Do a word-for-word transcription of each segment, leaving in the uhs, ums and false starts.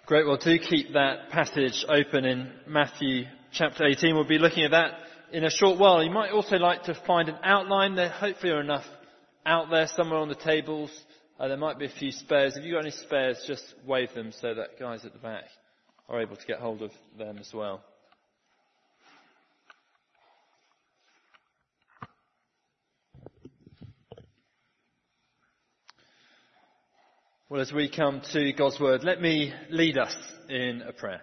Great. Well, do keep that passage open in Matthew chapter eighteen. We'll be looking at that in a short while. You might also like to find an outline. There hopefully are enough out there somewhere on the tables. Uh, there might be a few spares. If you've got any spares, just wave them so that guys at the back are able to get hold of them as well. Well, as we come to God's Word, let me lead us in a prayer.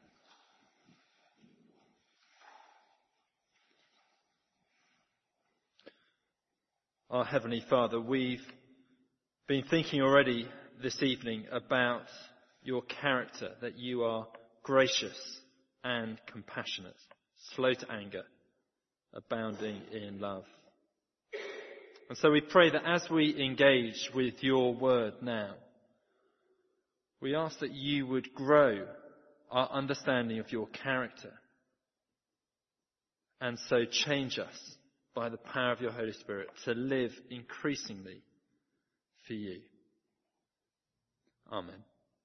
Our Heavenly Father, we've been thinking already this evening about your character, that you are gracious and compassionate, slow to anger, abounding in love. And so we pray that as we engage with your word now, we ask that you would grow our understanding of your character and so change us by the power of your Holy Spirit to live increasingly for you. Amen.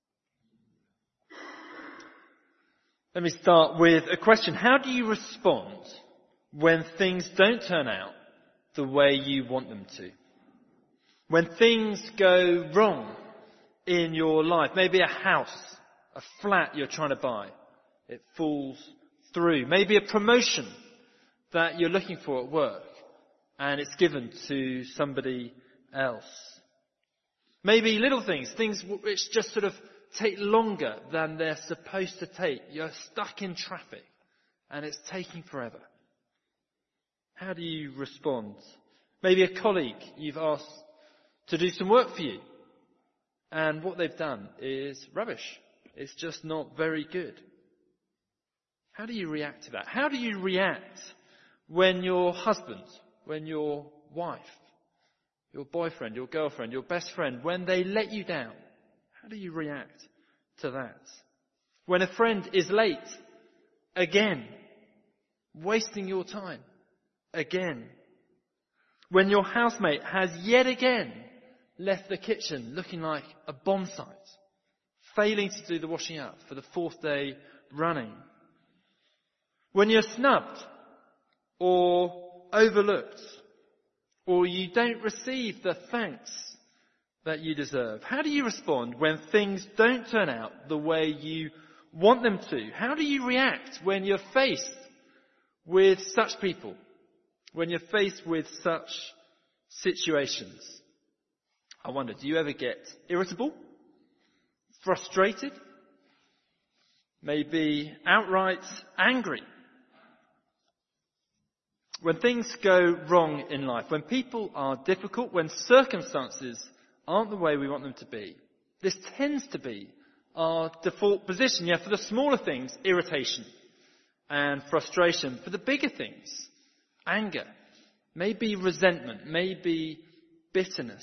Let me start with a question. How do you respond when things don't turn out the way you want them to? When things go wrong in your life, maybe a house, a flat you're trying to buy, it falls through. Maybe a promotion that you're looking for at work and it's given to somebody else. Maybe little things, things which just sort of take longer than they're supposed to take. You're stuck in traffic and it's taking forever. How do you respond? Maybe a colleague you've asked to do some work for you, and what they've done is rubbish. It's just not very good. How do you react to that? How do you react when your husband, when your wife, your boyfriend, your girlfriend, your best friend, when they let you down? How do you react to that? When a friend is late, again, wasting your time, again. When your housemate has yet again left the kitchen looking like a bomb site, failing to do the washing up for the fourth day running. When you're snubbed or overlooked, or you don't receive the thanks that you deserve. How do you respond when things don't turn out the way you want them to? How do you react when you're faced with such people? When you're faced with such situations? I wonder, do you ever get irritable? Frustrated? Maybe outright angry? When things go wrong in life, when people are difficult, when circumstances aren't the way we want them to be, this tends to be our default position. Yeah, for the smaller things, irritation and frustration. For the bigger things, anger, maybe resentment, maybe bitterness.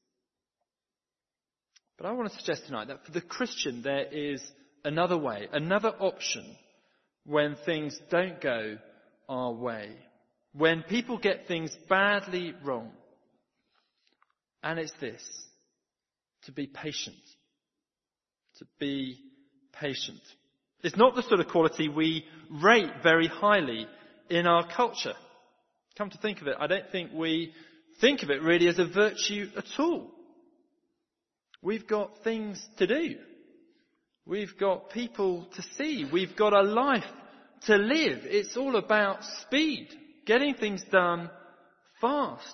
But I want to suggest tonight that for the Christian there is another way, another option when things don't go our way. When people get things badly wrong. And it's this, to be patient. To be patient. It's not the sort of quality we rate very highly in our culture. Come to think of it, I don't think we think of it really as a virtue at all. We've got things to do. We've got people to see. We've got a life to live. It's all about speed, getting things done fast.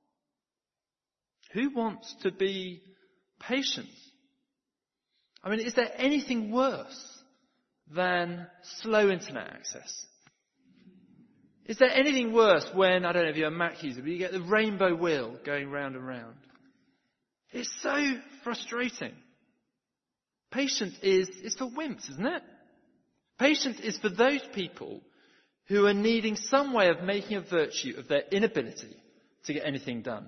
Who wants to be patient? I mean, is there anything worse than slow internet access? Is there anything worse when, I don't know if you're a Mac user, but you get the rainbow wheel going round and round? It's so frustrating. Patience is, is for wimps, isn't it? Patience is for those people who are needing some way of making a virtue of their inability to get anything done.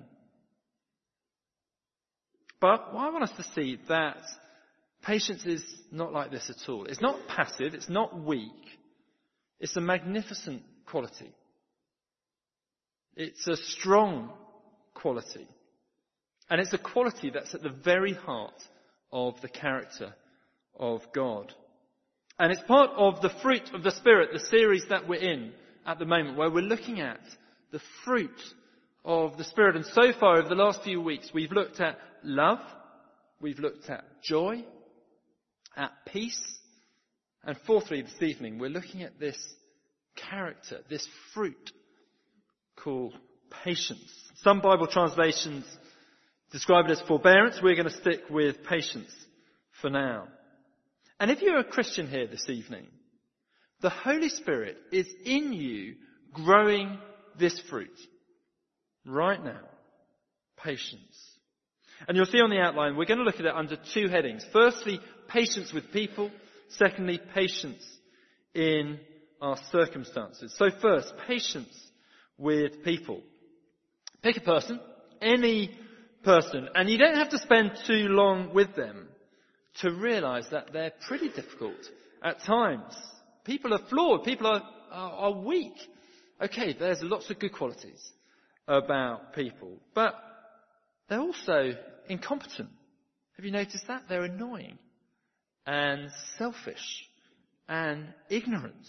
But I want us to see that patience is not like this at all. It's not passive, it's not weak. It's a magnificent quality. It's a strong quality. And it's a quality that's at the very heart of the character of God. And it's part of the fruit of the Spirit, the series that we're in at the moment, where we're looking at the fruit of the Spirit. And so far, over the last few weeks, we've looked at love, we've looked at joy, at peace, and fourthly, this evening, we're looking at this character, this fruit called patience. Some Bible translations describe it as forbearance. We're going to stick with patience for now. And if you're a Christian here this evening, the Holy Spirit is in you growing this fruit right now. Patience. And you'll see on the outline, we're going to look at it under two headings. Firstly, patience with people. Secondly, patience in our circumstances. So first, patience with people. Pick a person, any person, and you don't have to spend too long with them to realise that they're pretty difficult at times. People are flawed. People are, are, are weak. Okay, there's lots of good qualities about people, but they're also incompetent. Have you noticed that? They're annoying and selfish and ignorant.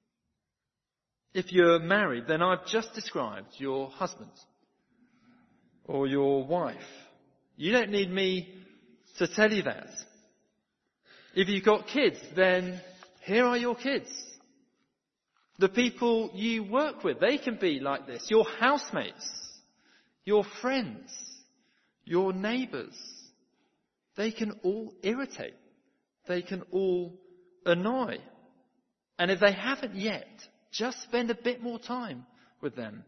If you're married, then I've just described your husband or your wife. You don't need me to tell you that. If you've got kids, then here are your kids. The people you work with, they can be like this. Your housemates, your friends, your neighbours, they can all irritate. They can all annoy. And if they haven't yet, just spend a bit more time with them.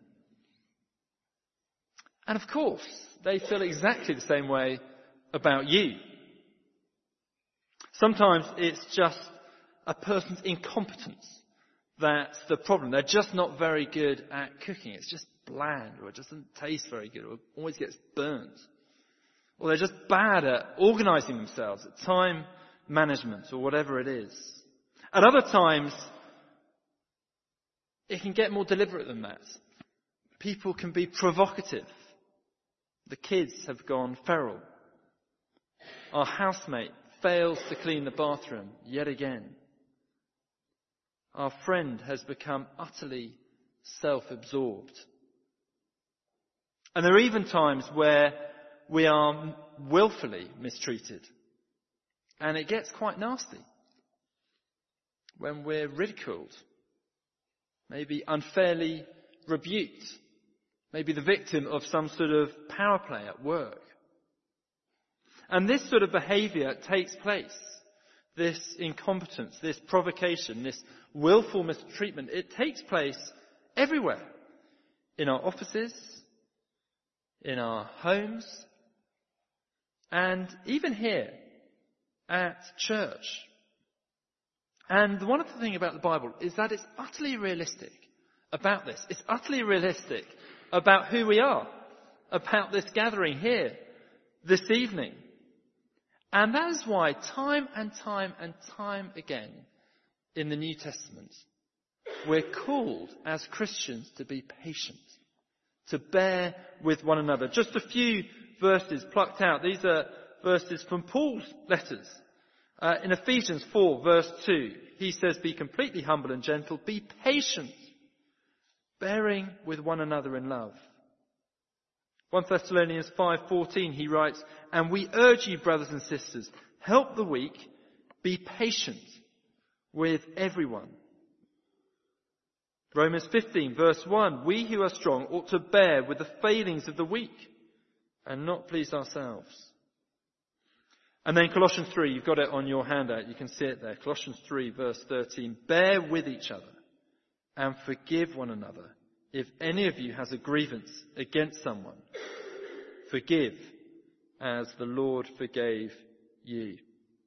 And of course, they feel exactly the same way about you. Sometimes it's just a person's incompetence that's the problem. They're just not very good at cooking. It's just bland, or it doesn't taste very good, or it always gets burnt. Or they're just bad at organising themselves, at time management, or whatever it is. At other times, it can get more deliberate than that. People can be provocative. The kids have gone feral. Our housemate fails to clean the bathroom yet again. Our friend has become utterly self-absorbed. And there are even times where we are willfully mistreated. And it gets quite nasty. When we're ridiculed, maybe unfairly rebuked, maybe the victim of some sort of power play at work. And this sort of behaviour takes place. This incompetence, this provocation, this willful mistreatment, it takes place everywhere. In our offices, in our homes, and even here at church. And the wonderful thing about the Bible is that it's utterly realistic about this. It's utterly realistic about who we are, about this gathering here this evening. And that is why time and time and time again in the New Testament, we're called as Christians to be patient, to bear with one another. Just a few verses plucked out. These are verses from Paul's letters. Uh, in Ephesians four, verse two, he says, be completely humble and gentle, be patient, bearing with one another in love. First Thessalonians five fourteen, he writes, and we urge you, brothers and sisters, help the weak, be patient with everyone. Romans fifteen, verse one, we who are strong ought to bear with the failings of the weak and not please ourselves. And then Colossians three, you've got it on your handout, you can see it there. Colossians three, verse thirteen, bear with each other and forgive one another. If any of you has a grievance against someone, forgive as the Lord forgave you.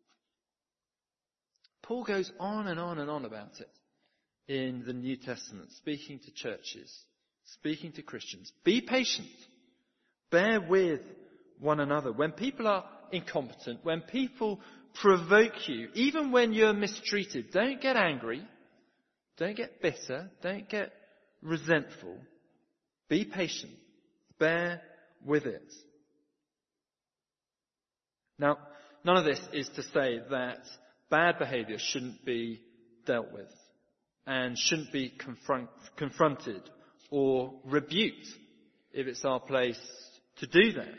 Paul goes on and on and on about it in the New Testament, speaking to churches, speaking to Christians. Be patient. Bear with one another. When people are incompetent, when people provoke you, even when you're mistreated, don't get angry, don't get bitter, don't get resentful. Be patient. Bear with it. Now, none of this is to say that bad behaviour shouldn't be dealt with and shouldn't be confront, confronted or rebuked if it's our place to do that.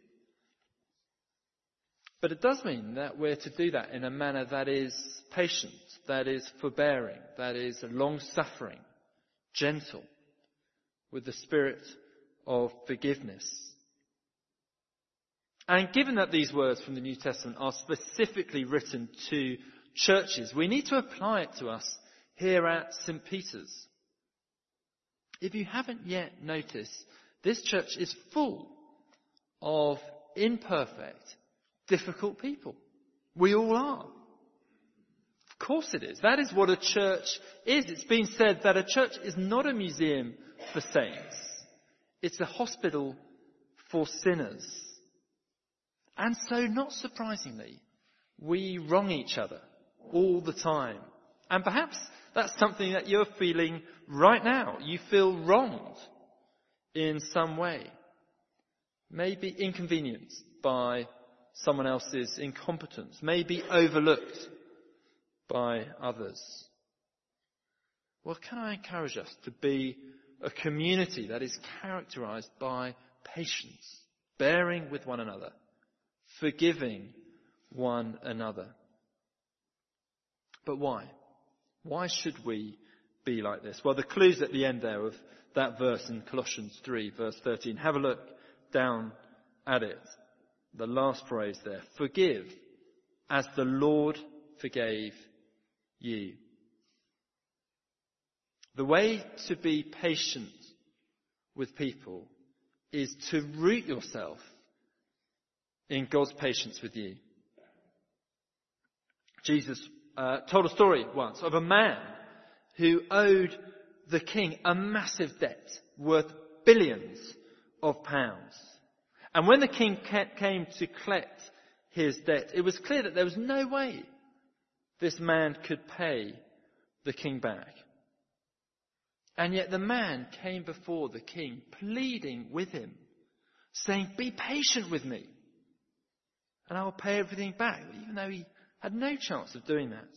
But it does mean that we're to do that in a manner that is patient, that is forbearing, that is long-suffering, gentle, with the spirit of forgiveness. And given that these words from the New Testament are specifically written to churches, we need to apply it to us here at Saint Peter's. If you haven't yet noticed, this church is full of imperfect, difficult people. We all are. Of course it is. That is what a church is. It's been said that a church is not a museum for saints. It's a hospital for sinners. And so, not surprisingly, we wrong each other all the time. And perhaps that's something that you're feeling right now. You feel wronged in some way. Maybe inconvenienced by someone else's incompetence. Maybe overlooked by others. Well, can I encourage us to be a community that is characterized by patience, bearing with one another, forgiving one another. But why? Why should we be like this? Well, the clue's at the end there of that verse in Colossians three, verse thirteen. Have a look down at it. The last phrase there. Forgive as the Lord forgave you. The way to be patient with people is to root yourself in God's patience with you. Jesus uh, told a story once of a man who owed the king a massive debt worth billions of pounds. And when the king came to collect his debt, it was clear that there was no way this man could pay the king back. And yet the man came before the king, pleading with him, saying, "Be patient with me, and I will pay everything back," even though he had no chance of doing that.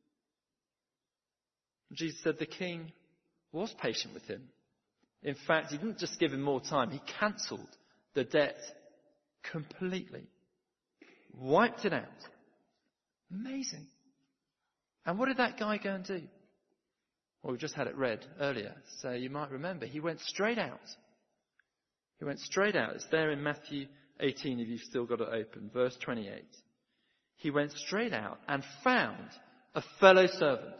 And Jesus said the king was patient with him. In fact, he didn't just give him more time, he cancelled the debt completely. Wiped it out. Amazing. And what did that guy go and do? Well, we just had it read earlier, so you might remember. He went straight out. He went straight out. It's there in Matthew eighteen if you've still got it open, verse twenty-eight. He went straight out and found a fellow servant.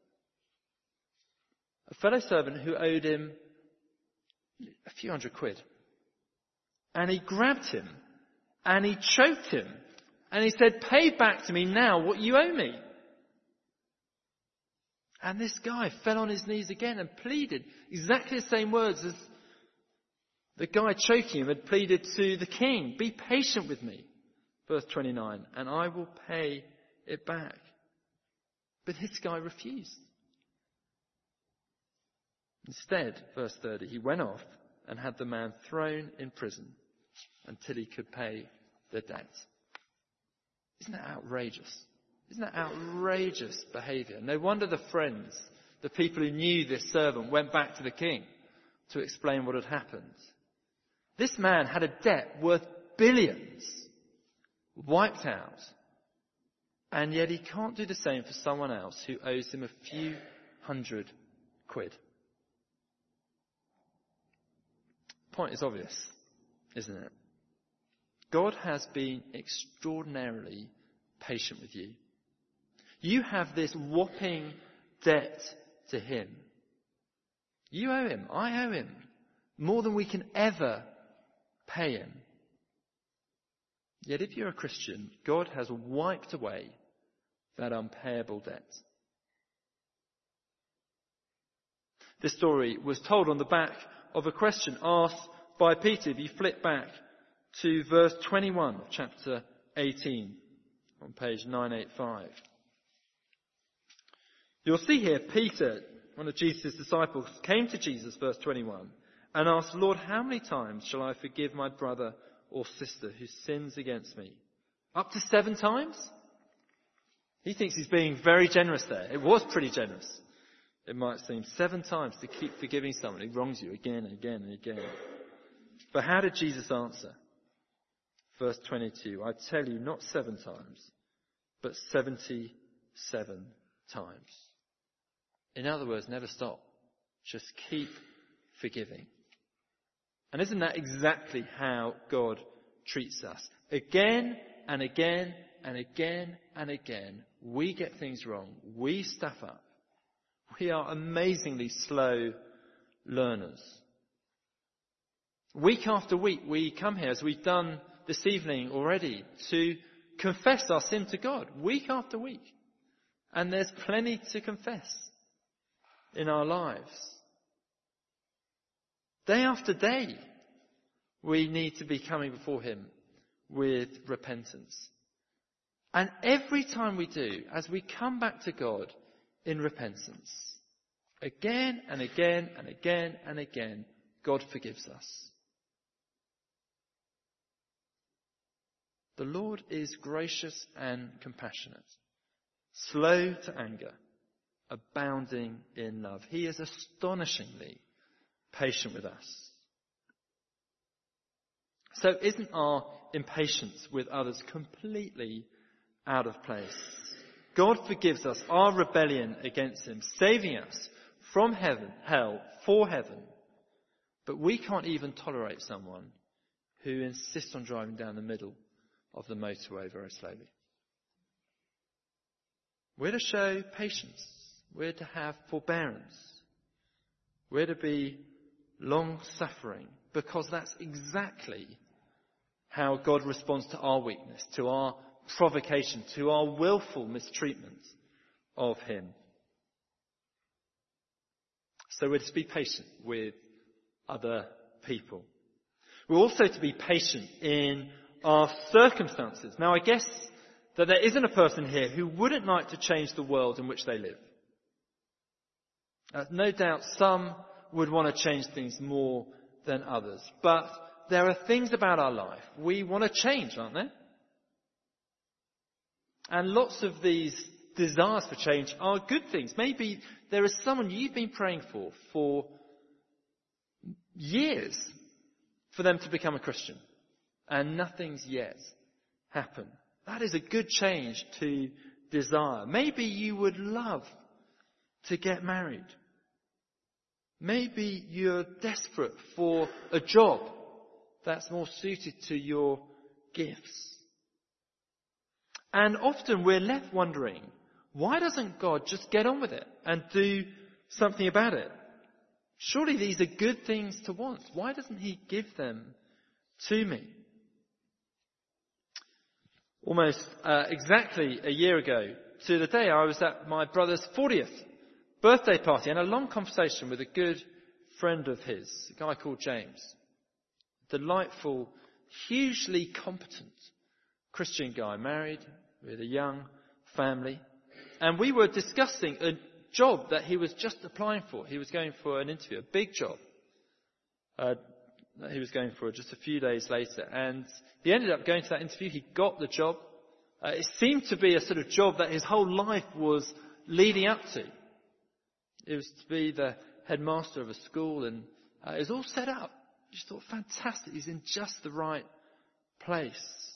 A fellow servant who owed him a few hundred quid. And he grabbed him and he choked him and he said, "Pay back to me now what you owe me." And this guy fell on his knees again and pleaded exactly the same words as the guy choking him had pleaded to the king. "Be patient with me," verse twenty-nine, "and I will pay it back." But this guy refused. Instead, verse thirty, he went off and had the man thrown in prison until he could pay the debt. Isn't that outrageous? Isn't that outrageous behaviour? No wonder the friends, the people who knew this servant, went back to the king to explain what had happened. This man had a debt worth billions, wiped out, and yet he can't do the same for someone else who owes him a few hundred quid. The point is obvious, isn't it? God has been extraordinarily patient with you. You have this whopping debt to him. You owe him. I owe him. More than we can ever pay him. Yet if you're a Christian, God has wiped away that unpayable debt. This story was told on the back of a question asked by Peter. If you flip back to verse twenty-one of chapter eighteen on page nine eighty-five. You'll see here Peter, one of Jesus' disciples, came to Jesus, verse twenty-one, and asked, "Lord, how many times shall I forgive my brother or sister who sins against me? Up to seven times?" He thinks he's being very generous there. It was pretty generous. It might seem seven times to keep forgiving someone who wrongs you again and again and again. But how did Jesus answer? Verse twenty-two, I tell you, not seven times, but seventy-seven times. In other words, never stop. Just keep forgiving. And isn't that exactly how God treats us? Again and again and again and again, we get things wrong. We stuff up. We are amazingly slow learners. Week after week, we come here, as we've done this evening already, to confess our sin to God. Week after week. And there's plenty to confess in our lives. Day after day, we need to be coming before Him with repentance. And every time we do, as we come back to God in repentance, again and again and again and again, God forgives us. The Lord is gracious and compassionate, slow to anger, abounding in love. He is astonishingly patient with us. So isn't our impatience with others completely out of place? God forgives us our rebellion against Him, saving us from heaven, hell, for heaven. But we can't even tolerate someone who insists on driving down the middle of the motorway very slowly. We're to show patience. We're to have forbearance. We're to be long-suffering, because that's exactly how God responds to our weakness, to our provocation, to our willful mistreatment of Him. So we're to be patient with other people. We're also to be patient in our circumstances. Now, I guess that there isn't a person here who wouldn't like to change the world in which they live. Uh, no doubt some would want to change things more than others. But there are things about our life we want to change, aren't there? And lots of these desires for change are good things. Maybe there is someone you've been praying for for years for them to become a Christian, and nothing's yet happened. That is a good change to desire. Maybe you would love to get married. Maybe you're desperate for a job that's more suited to your gifts. And often we're left wondering, why doesn't God just get on with it and do something about it? Surely these are good things to want. Why doesn't He give them to me? Almost uh, exactly a year ago to the day, I was at my brother's fortieth birthday party and a long conversation with a good friend of his, a guy called James. Delightful, hugely competent Christian guy, married with a young family. And we were discussing a job that he was just applying for. He was going for an interview, a big job. Uh, that he was going for just a few days later. And he ended up going to that interview. He got the job. Uh, it seemed to be a sort of job that his whole life was leading up to. It was to be the headmaster of a school, and uh, it was all set up. Just thought, fantastic, he's in just the right place.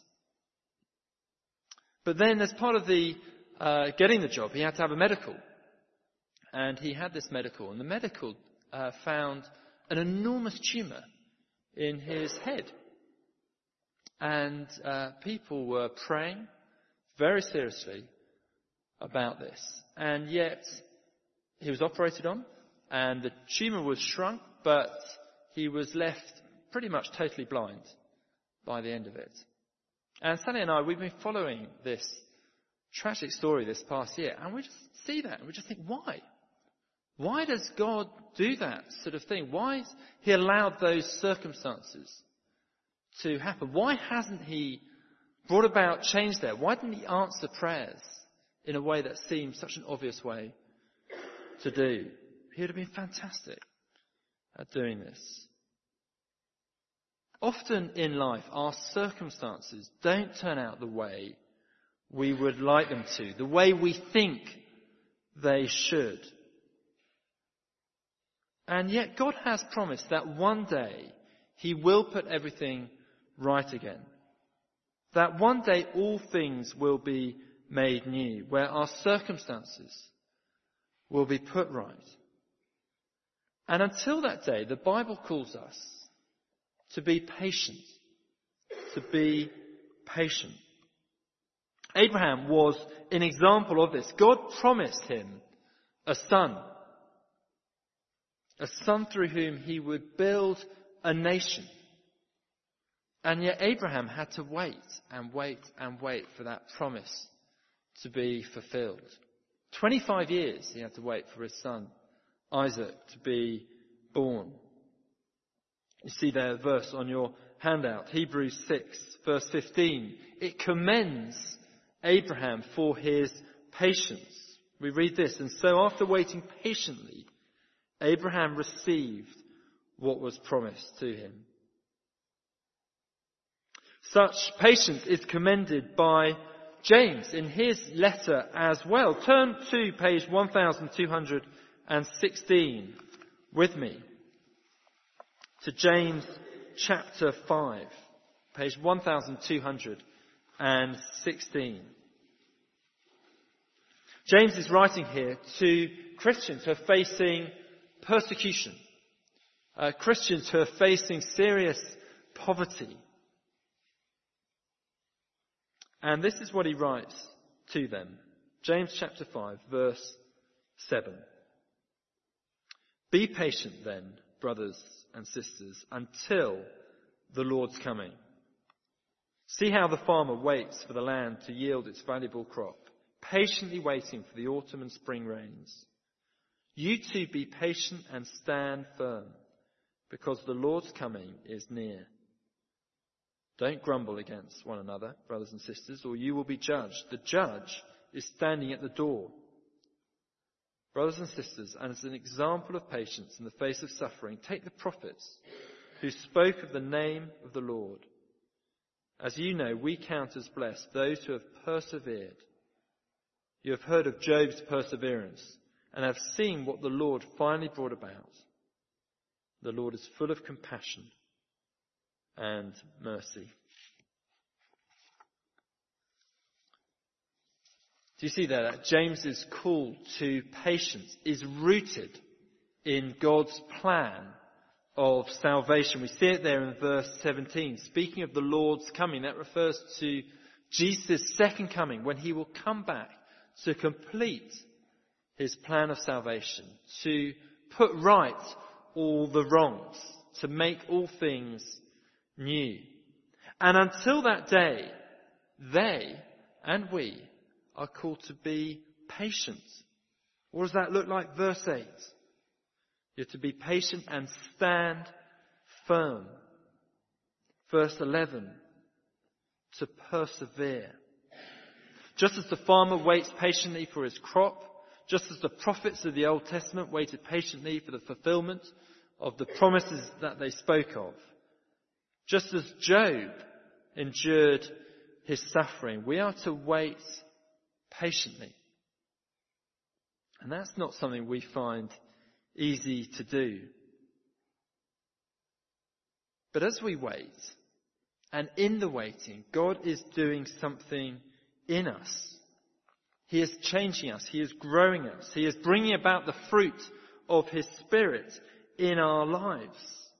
But then as part of the uh, getting the job, he had to have a medical. And he had this medical, and the medical uh, found an enormous tumour in his head. And uh, people were praying very seriously about this. And yet he was operated on, and the tumour was shrunk, but he was left pretty much totally blind by the end of it. And Sally and I, we've been following this tragic story this past year, and we just see that, and we just think, why? Why does God do that sort of thing? Why has He allowed those circumstances to happen? Why hasn't He brought about change there? Why didn't He answer prayers in a way that seems such an obvious way to do? He would have been fantastic at doing this. Often in life, our circumstances don't turn out the way we would like them to, the way we think they should. And yet God has promised that one day he will put everything right again. That one day all things will be made new, where our circumstances will be put right. And until that day, the Bible calls us to be patient. To be patient. Abraham was an example of this. God promised him a son. A son through whom he would build a nation. And yet Abraham had to wait and wait and wait for that promise to be fulfilled. twenty-five years he had to wait for his son Isaac to be born. You see there a verse on your handout, Hebrews six, verse fifteen. It commends Abraham for his patience. We read this, and so after waiting patiently, Abraham received what was promised to him. Such patience is commended by James in his letter as well. Turn to page one thousand two hundred sixteen with me to James chapter five, page one thousand two hundred sixteen. James is writing here to Christians who are facing persecution, uh, Christians who are facing serious poverty. And this is what he writes to them. James chapter five, verse seven. Be patient then, brothers and sisters, until the Lord's coming. See how the farmer waits for the land to yield its valuable crop, patiently waiting for the autumn and spring rains. You too be patient and stand firm, because the Lord's coming is near. Don't grumble against one another, brothers and sisters, or you will be judged. The judge is standing at the door. Brothers and sisters, and as an example of patience in the face of suffering, take the prophets who spoke of the name of the Lord. As you know, we count as blessed those who have persevered. You have heard of Job's perseverance and have seen what the Lord finally brought about. The Lord is full of compassion and mercy. Do you see there that James's call to patience is rooted in God's plan of salvation? We see it there in verse seventeen. Speaking of the Lord's coming, that refers to Jesus' second coming, when he will come back to complete his plan of salvation, to put right all the wrongs, to make all things new. And until that day, they and we are called to be patient. What does that look like? Verse eight. You're to be patient and stand firm. Verse eleven. To persevere. Just as the farmer waits patiently for his crop, just as the prophets of the Old Testament waited patiently for the fulfillment of the promises that they spoke of, just as Job endured his suffering, we are to wait patiently. And that's not something we find easy to do. But as we wait, and in the waiting, God is doing something in us. He is changing us. He is growing us. He is bringing about the fruit of his Spirit in our lives.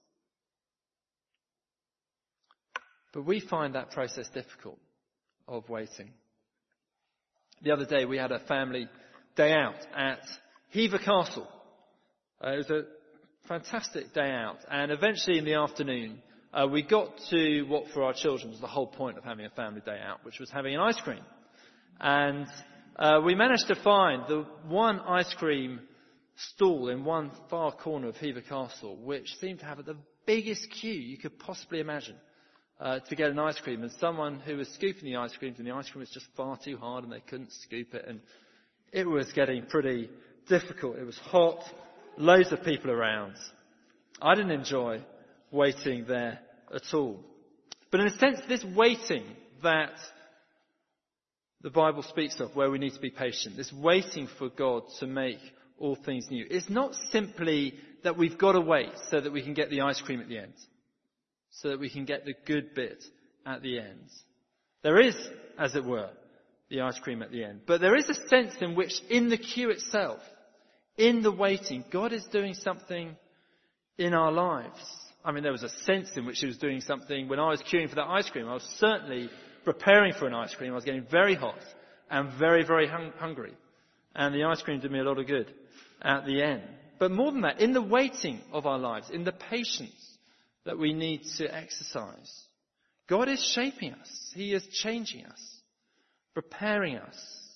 But we find that process difficult of waiting. The other day we had a family day out at Hever Castle. Uh, it was a fantastic day out, and eventually in the afternoon uh, we got to what for our children was the whole point of having a family day out, which was having an ice cream. And uh, we managed to find the one ice cream stall in one far corner of Hever Castle, which seemed to have the biggest queue you could possibly imagine uh, to get an ice cream. And someone who was scooping the ice cream, and the ice cream was just far too hard and they couldn't scoop it, and it was getting pretty difficult. It was hot, loads of people around. I didn't enjoy waiting there at all. But in a sense, this waiting that the Bible speaks of where we need to be patient, this waiting for God to make all things new. It's not simply that we've got to wait so that we can get the ice cream at the end, so that we can get the good bit at the end. There is, as it were, the ice cream at the end. But there is a sense in which in the queue itself, in the waiting, God is doing something in our lives. I mean, there was a sense in which he was doing something when I was queuing for that ice cream. I was certainly preparing for an ice cream. I was getting very hot and very, very hung- hungry. And the ice cream did me a lot of good at the end. But more than that, in the waiting of our lives, in the patience that we need to exercise, God is shaping us. He is changing us, preparing us.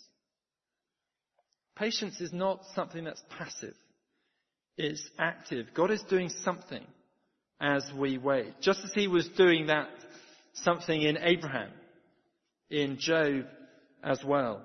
Patience is not something that's passive. It's active. God is doing something as we wait. Just as he was doing that something in Abraham, in Job as well.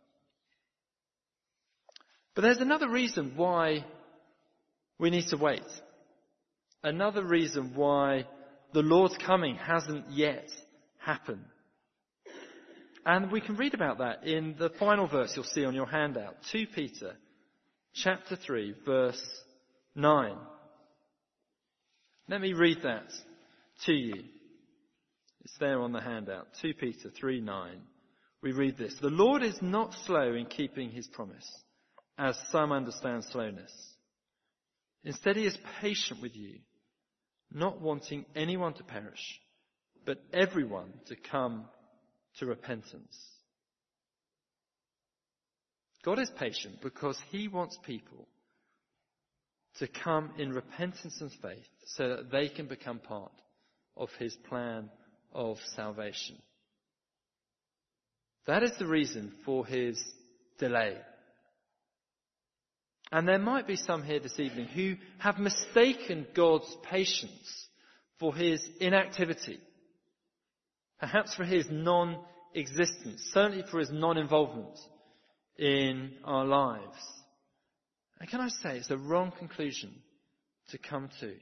But there's another reason why we need to wait. Another reason why the Lord's coming hasn't yet happened. And we can read about that in the final verse you'll see on your handout. Second Peter chapter three, verse nine. Let me read that to you. It's there on the handout. Second Peter three nine. We read this. The Lord is not slow in keeping his promise, as some understand slowness. Instead, he is patient with you, not wanting anyone to perish, but everyone to come to repentance. God is patient because he wants people to come in repentance and faith so that they can become part of his plan of salvation. That is the reason for his delay. And there might be some here this evening who have mistaken God's patience for his inactivity, perhaps for his non-existence, certainly for his non-involvement in our lives. And can I say, it's a wrong conclusion to come to.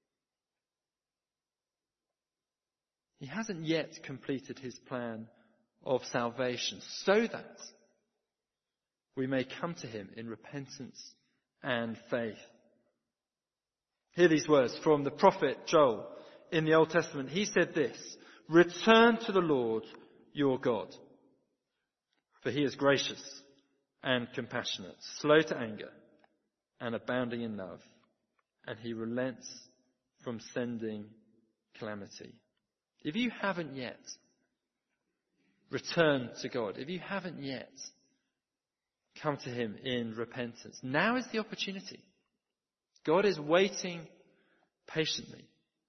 He hasn't yet completed his plan of salvation so that we may come to him in repentance and faith. Hear these words from the prophet Joel in the Old Testament. He said this: "Return to the Lord your God, for he is gracious and compassionate, slow to anger and abounding in love, and he relents from sending calamity." If you haven't yet returned to God, if you haven't yet come to him in repentance, now is the opportunity. God is waiting patiently.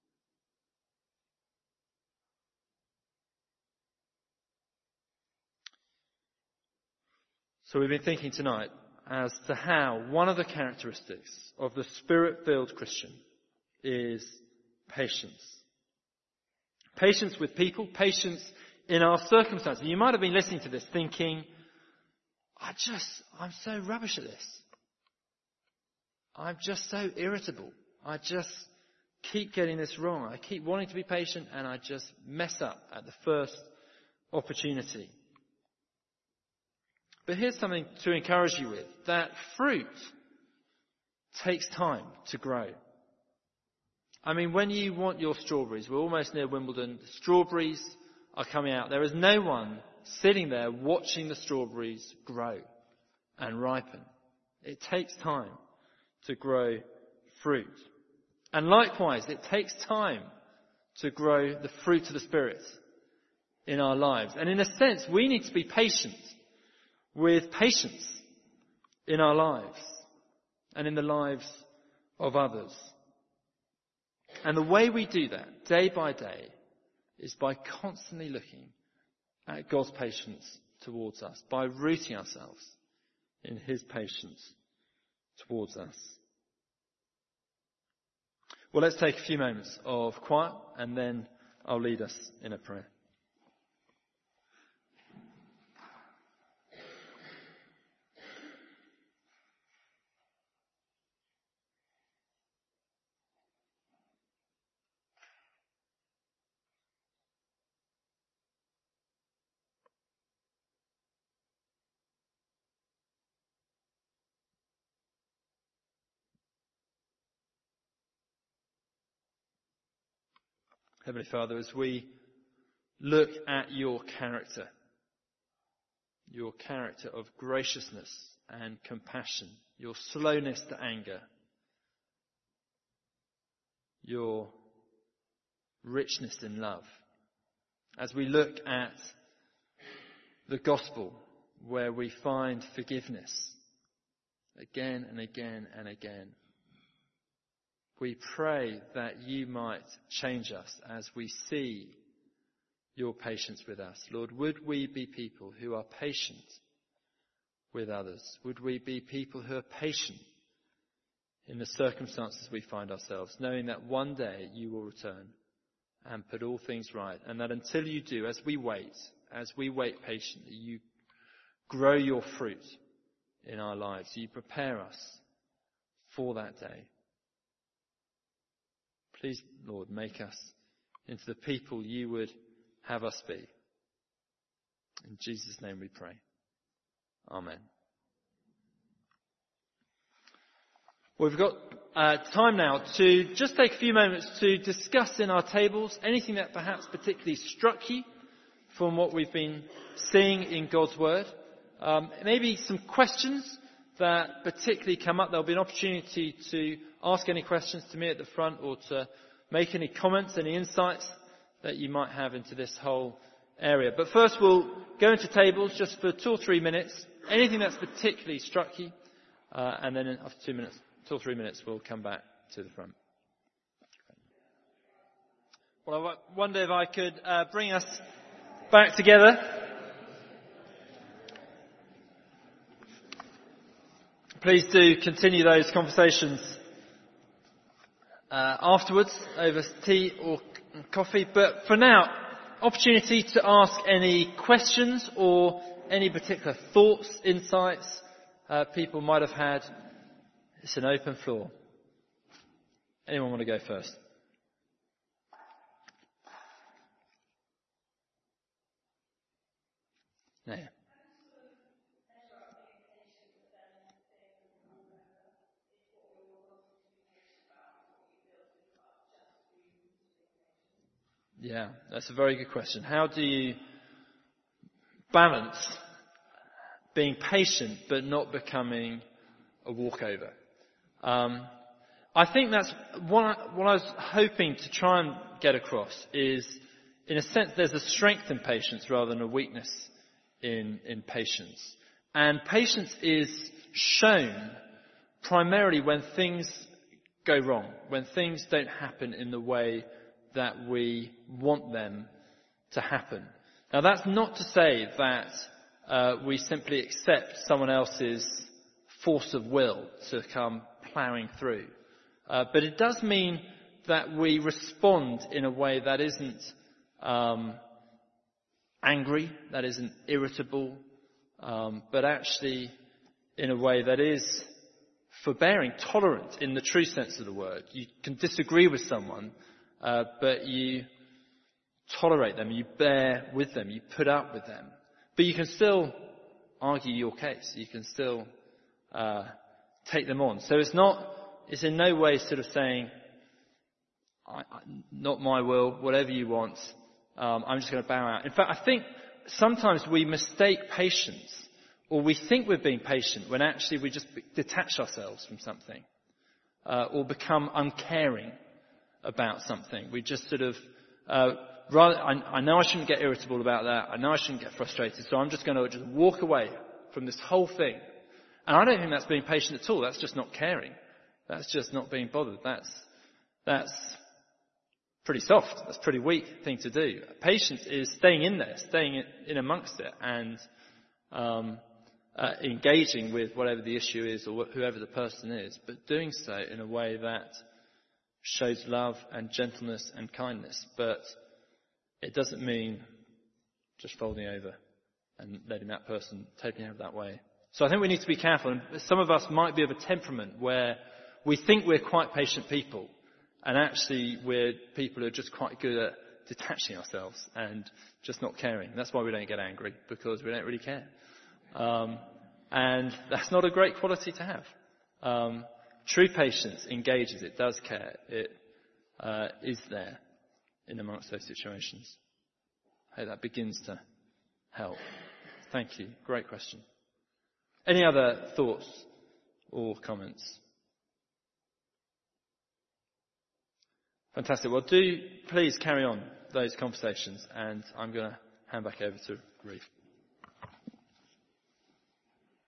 So we've been thinking tonight as to how one of the characteristics of the Spirit-filled Christian is patience. Patience with people, patience in our circumstances. You might have been listening to this thinking, I just, I'm so rubbish at this. I'm just so irritable. I just keep getting this wrong. I keep wanting to be patient and I just mess up at the first opportunity. But here's something to encourage you with. That fruit takes time to grow. I mean, when you want your strawberries, we're almost near Wimbledon, the strawberries are coming out. There is no one sitting there watching the strawberries grow and ripen. It takes time to grow fruit. And likewise, it takes time to grow the fruit of the Spirit in our lives. And in a sense, we need to be patient with patience in our lives and in the lives of others. And the way we do that, day by day, is by constantly looking at God's patience towards us, by rooting ourselves in his patience towards us. Well, let's take a few moments of quiet and then I'll lead us in a prayer. Heavenly Father, as we look at your character, your character of graciousness and compassion, your slowness to anger, your richness in love, as we look at the gospel where we find forgiveness again and again and again, we pray that you might change us as we see your patience with us. Lord, would we be people who are patient with others? Would we be people who are patient in the circumstances we find ourselves, knowing that one day you will return and put all things right, and that until you do, as we wait, as we wait patiently, you grow your fruit in our lives. You prepare us for that day. Please, Lord, make us into the people you would have us be. In Jesus' name we pray. Amen. We've got uh, time now to just take a few moments to discuss in our tables anything that perhaps particularly struck you from what we've been seeing in God's Word. Um, maybe some questions that particularly come up. There'll be an opportunity to ask any questions to me at the front or to make any comments, any insights that you might have into this whole area. But first we'll go into tables just for two or three minutes. Anything that's particularly struck you, uh, and then after two minutes, two or three minutes, we'll come back to the front. Well, I wonder if I could uh, bring us back together. Please do continue those conversations uh, afterwards over tea or coffee. But for now, opportunity to ask any questions or any particular thoughts, insights uh, people might have had. It's an open floor. Anyone want to go first? No. Yeah, that's a very good question. How do you balance being patient but not becoming a walkover? Um, I think that's what I, what I was hoping to try and get across is, in a sense, there's a strength in patience rather than a weakness in, in patience. And patience is shown primarily when things go wrong, when things don't happen in the way that we want them to happen. Now, that's not to say that uh, we simply accept someone else's force of will to come ploughing through. Uh, but it does mean that we respond in a way that isn't um, angry, that isn't irritable, um, but actually in a way that is forbearing, tolerant in the true sense of the word. You can disagree with someone, Uh, but you tolerate them, you bear with them, you put up with them. But you can still argue your case. You can still uh, take them on. So it's not, it's in no way sort of saying, I, I, not my will, whatever you want, um, I'm just going to bow out. In fact, I think sometimes we mistake patience, or we think we're being patient when actually we just detach ourselves from something, uh, or become uncaring about something. We just sort of, uh, rather, I, I know I shouldn't get irritable about that. I know I shouldn't get frustrated. So I'm just going to just walk away from this whole thing. And I don't think that's being patient at all. That's just not caring. That's just not being bothered. That's, that's pretty soft. That's a pretty weak thing to do. Patience is staying in there, staying in, in amongst it and, um, uh, engaging with whatever the issue is or whoever the person is, but doing so in a way that shows love and gentleness and kindness, but it doesn't mean just folding over and letting that person take me out that way. So I think we need to be careful. And some of us might be of a temperament where we think we're quite patient people, and actually we're people who are just quite good at detaching ourselves and just not caring. That's why we don't get angry, because we don't really care. Um, and that's not a great quality to have. Um, True patience engages, it does care, it uh, is there. in amongst those situations? I hope that begins to help. Thank you. Great question. Any other thoughts or comments? Fantastic. Well, do please carry on those conversations, and I'm going to hand back over to Ruth.